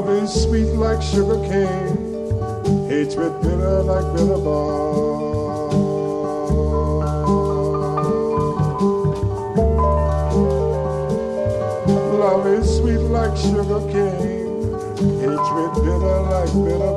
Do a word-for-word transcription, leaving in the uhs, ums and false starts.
Love is sweet like sugar cane, hatred bitter like bitter balm. Love is sweet like sugar cane, hatred bitter like bitter